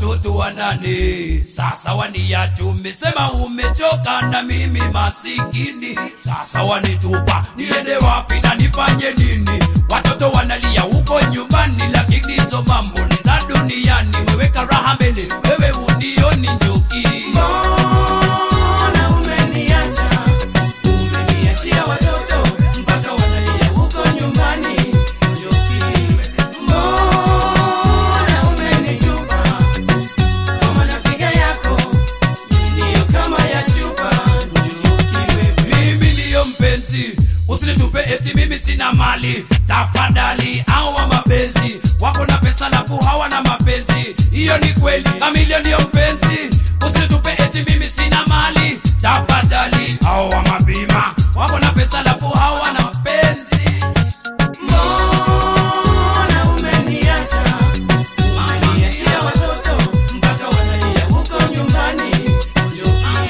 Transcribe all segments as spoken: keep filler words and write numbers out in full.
watoto wanane, sasa waniacha. Umesema umechoka na mimi masikini, sasa wanitupa. Niende wapi na nifanye nini? Watoto wanalia huko nyumbani, lakini hizo mambo ni za duniani. Weweka raha mbele, wewe unioni njoki. Mbona umeniacha? Umeniachia watoto mpaka wanalia huko nyumbani, njoki. Mbona umenitupa? Kama nafiga yako niyo kama ya chupa, njoki wewe. Mimi ndiyo mpenzi, usinitupe eti mimi sina mali. Tafadhali hawa mapenzi wako na pesa lafu hawana mapenzi. Hiyo ni kweli, Kamilio ndiyo mpenzi. Usinitupe eti mimi sina mali. Tafadhali hawa mabima wako na pesa lafu hawana mapenzi. Mbona umeniacha? Umeniachia watoto mpaka wanalia huko nyumbani, njoki.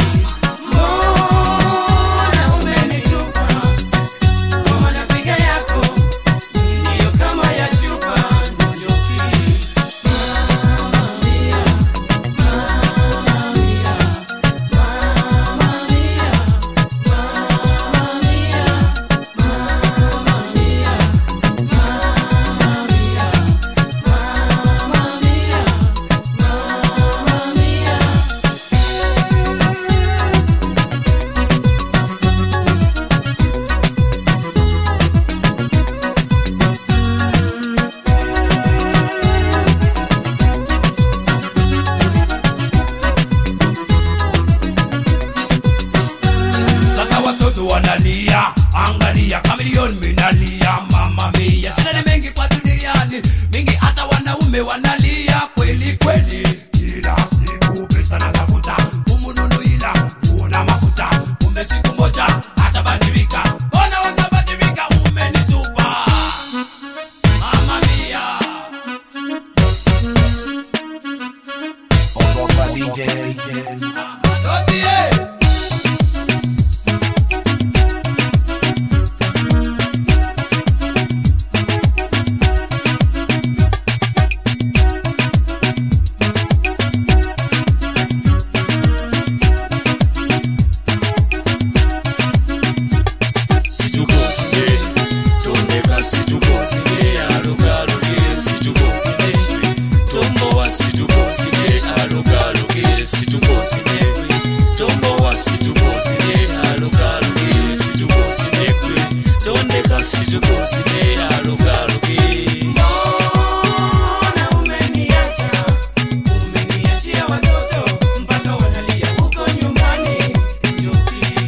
Mbona umenitupa? Kama nafiga yako niyo kama ya chupa, njoki. Mama mia, mama mia, mama mia, mama mia, mama mia, mama mia, mama mia, mama mia. Sasa watoto wanalia, angalia Kamilio minalia. Mama mia, shida ni mengi kwa duniani, mingi hata wanaume wanalia. Kweli kweli, kila siku pesa na tafuta umununu, ila una mafuta. Kumbe siku moja atabadilika. Ona wanabadilika, umenitupa mama mia. Ogopa D J. Totie Mbona umeniacha? Umeniachia watoto mpaka wanalia huko nyumbani, njoki.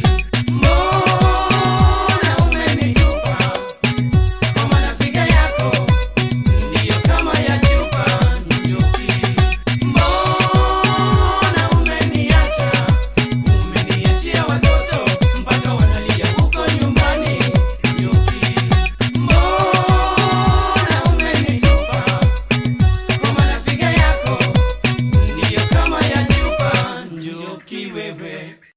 Mbona umenitupa? Kama nafiga yako niyo kama ya chupa, njoki. Mbona umeniacha? Umeniachia watoto mpaka wanalia huko nyumbani, njoki. Mbona umenitupa? Kama nafiga yako niyo kama ya chupa, njoki wewe.